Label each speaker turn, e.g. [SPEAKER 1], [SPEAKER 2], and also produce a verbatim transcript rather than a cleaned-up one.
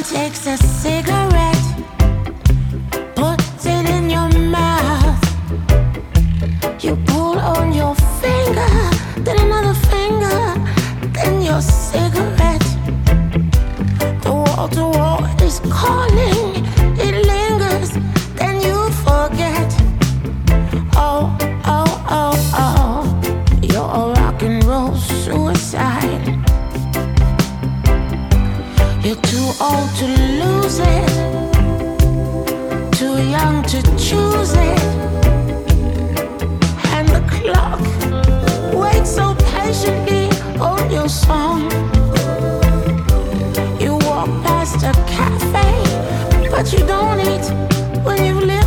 [SPEAKER 1] takes a cigarette, puts it in your mouth. You pull on your finger, then another finger, then your cigarette. The wall to wall is calling, it lingers, then you forget. Oh, oh, oh, oh, you're a rock and roll suicide. You're too old to lose it, too young to choose it. And the clock waits so patiently on your song. You walk past a cafe, but you don't eat when you live